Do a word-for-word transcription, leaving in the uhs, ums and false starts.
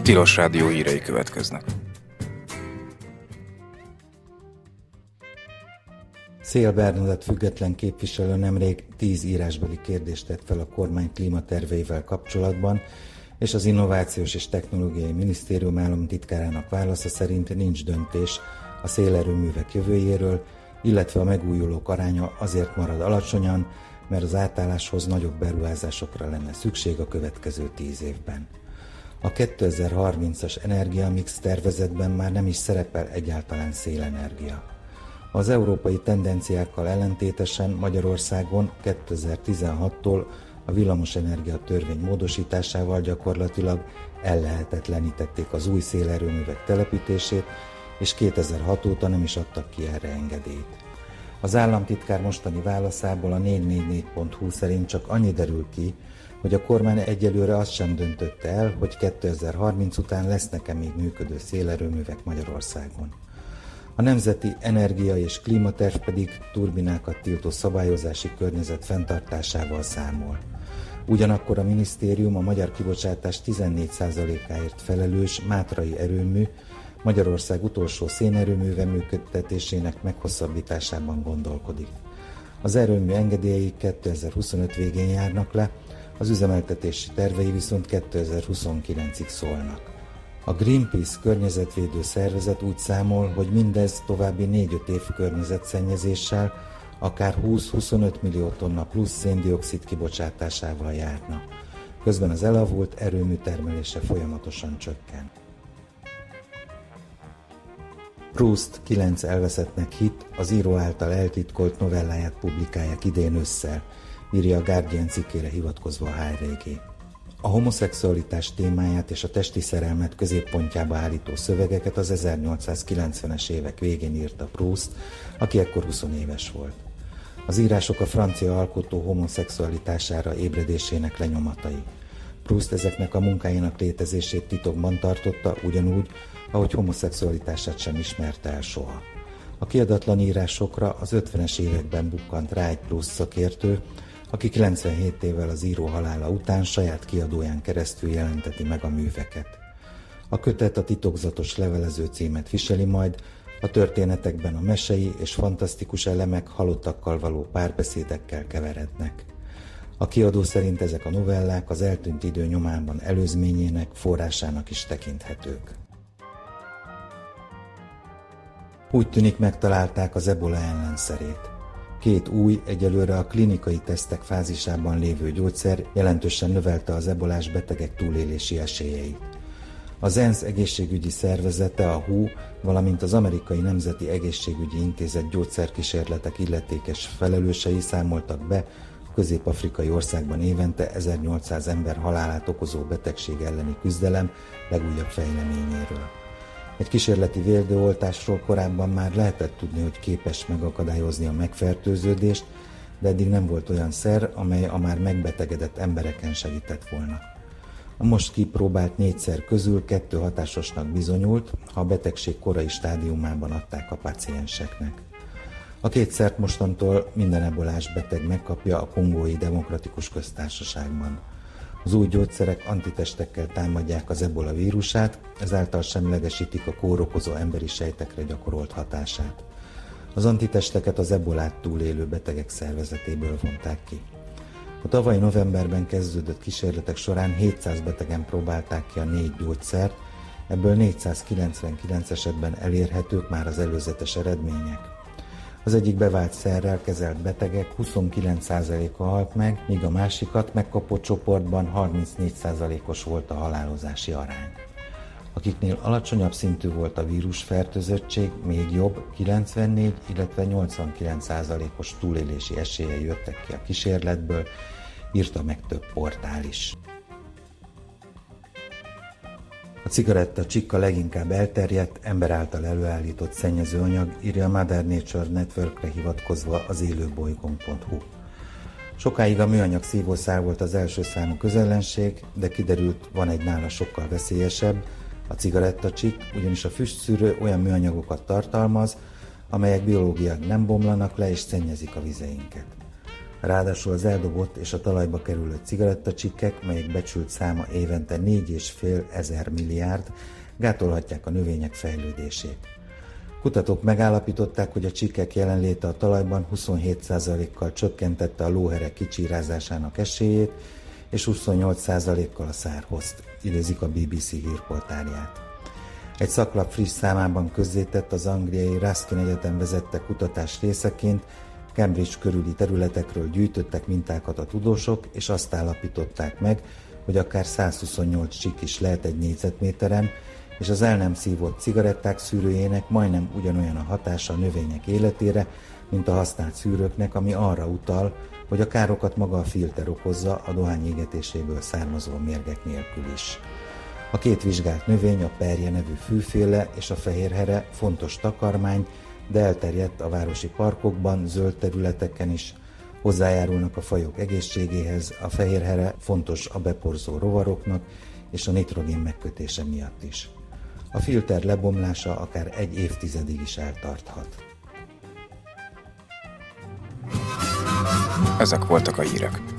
Tilos Rádió hírei következnek. Széll Bernadett független képviselő nemrég tíz írásbeli kérdést tett fel a kormány klímaterveivel kapcsolatban, és az Innovációs és Technológiai Minisztérium államtitkárának válasza szerint nincs döntés a szélerőművek jövőjéről, illetve a megújulók aránya azért marad alacsonyan, mert az átálláshoz nagyobb beruházásokra lenne szükség a következő tíz évben. A kétezer-harmincas energiamix tervezetben már nem is szerepel egyáltalán szélenergia. Az európai tendenciákkal ellentétesen Magyarországon kétezer-tizenhattól a villamosenergia törvény módosításával gyakorlatilag ellehetetlenítették az új szélerőművek telepítését, és kétezer-hat óta nem is adtak ki erre engedélyt. Az államtitkár mostani válaszából a négy négy négy pont hu szerint csak annyi derül ki, hogy a kormány egyelőre azt sem döntötte el, hogy kétezer-harminc után lesznek-e még működő szélerőművek Magyarországon. A Nemzeti Energia és Klímaterv pedig turbinákat tiltó szabályozási környezet fenntartásával számol. Ugyanakkor a minisztérium a magyar kibocsátás tizennégy százalékáért felelős Mátrai erőmű, Magyarország utolsó szénerőműve működtetésének meghosszabbításában gondolkodik. Az erőmű engedélyei kétezer-huszonöt végén járnak le, az üzemeltetési tervei viszont kétezer-huszonkilencig szólnak. A Greenpeace környezetvédő szervezet úgy számol, hogy mindez további négy-öt év környezetszennyezéssel, akár húsz-huszonöt millió tonna plusz széndioxid kibocsátásával járna. Közben az elavult erőmű termelése folyamatosan csökken. Proust kilenc elveszettnek hit, az író által eltitkolt novelláját publikálják idén ősszel, írja a Guardian cikkére hivatkozva a há er gé. A homoszexualitás témáját és a testi szerelmet középpontjába állító szövegeket az ezernyolcszázkilencvenes évek végén írta Proust, aki ekkor huszonéves volt. Az írások a francia alkotó homoszexualitására ébredésének lenyomatai. Proust ezeknek a munkáinak létezését titokban tartotta, ugyanúgy, ahogy homoszexualitását sem ismerte el soha. A kiadatlan írásokra az ötvenes években bukkant rá egy Proust szakértő, aki kilencvenhét évvel az író halála után saját kiadóján keresztül jelenteti meg a műveket. A kötet a titokzatos levelező címet viseli majd, a történetekben a mesei és fantasztikus elemek halottakkal való párbeszédekkel keverednek. A kiadó szerint ezek a novellák az eltűnt idő nyomában előzményének, forrásának is tekinthetők. Úgy tűnik, megtalálták az ebola ellenszerét. Két új, egyelőre a klinikai tesztek fázisában lévő gyógyszer jelentősen növelte az ebolás betegek túlélési esélyeit. Az ENSZ egészségügyi szervezete, a há u, valamint az Amerikai Nemzeti Egészségügyi Intézet gyógyszerkísérletek illetékes felelősei számoltak be a közép-afrikai országban évente ezernyolcszáz ember halálát okozó betegség elleni küzdelem legújabb fejleményéről. Egy kísérleti vérdőoltásról korábban már lehetett tudni, hogy képes megakadályozni a megfertőződést, de eddig nem volt olyan szer, amely a már megbetegedett embereken segített volna. A most kipróbált négyszer közül kettő hatásosnak bizonyult, ha a betegség korai stádiumában adták a pácienseknek. A két szert mostantól minden ebolás beteg megkapja a Kongói Demokratikus Köztársaságban. Az új gyógyszerek antitestekkel támadják az ebola vírusát, ezáltal semlegesítik a kórokozó emberi sejtekre gyakorolt hatását. Az antitesteket az ebolát túlélő betegek szervezetéből vonták ki. A tavaly novemberben kezdődött kísérletek során hétszáz betegen próbálták ki a négy gyógyszert, ebből négyszázkilencvenkilenc esetben elérhetők már az előzetes eredmények. Az egyik bevált szerrel kezelt betegek huszonkilenc százaléka halt meg, míg a másikat megkapott csoportban harmincnégy százalékos volt a halálozási arány. Akiknél alacsonyabb szintű volt a vírusfertőzöttség, még jobb, kilencvennégy, illetve nyolcvankilenc százalékos túlélési esélyei jöttek ki a kísérletből, írta meg több portál is. A cigaretta csikka leginkább elterjedt, ember által előállított szennyezőanyag, írja a Mother Nature Networkre hivatkozva az élőbolygón pont hu. Sokáig a műanyag szívószál volt az első számú közellenség, de kiderült, van egy nála sokkal veszélyesebb, a cigarettacsik, ugyanis a füstszűrő olyan műanyagokat tartalmaz, amelyek biológiailag nem bomlanak le és szennyezik a vizeinket. Ráadásul az eldobott és a talajba kerülő cigarettacsikkek, melyek becsült száma évente négy és fél ezer milliárd, gátolhatják a növények fejlődését. Kutatók megállapították, hogy a csikkek jelenléte a talajban huszonhét százalékkal csökkentette a lóherek kicsírázásának esélyét, és huszonnyolc százalékkal a szárhozt, idézik a bé bé cé hírportálját. Egy szaklap friss számában közzétett az angliai Ruskin Egyetem vezette kutatás részeként Cambridge körüli területekről gyűjtöttek mintákat a tudósok, és azt állapították meg, hogy akár száz huszonnyolc csikk is lehet egy négyzetméteren, és az el nem szívott cigaretták szűrőjének majdnem ugyanolyan a hatása a növények életére, mint a használt szűrőknek, ami arra utal, hogy a károkat maga a filter okozza a dohány égetéséből származó mérgek nélkül is. A két vizsgált növény, a perje nevű fűféle és a fehérhere fontos takarmány, de elterjedt a városi parkokban, zöld területeken is, hozzájárulnak a fajok egészségéhez, a fehérhere fontos a beporzó rovaroknak és a nitrogén megkötése miatt is. A filter lebomlása akár egy évtizedig is eltarthat. Ezek voltak a hírek.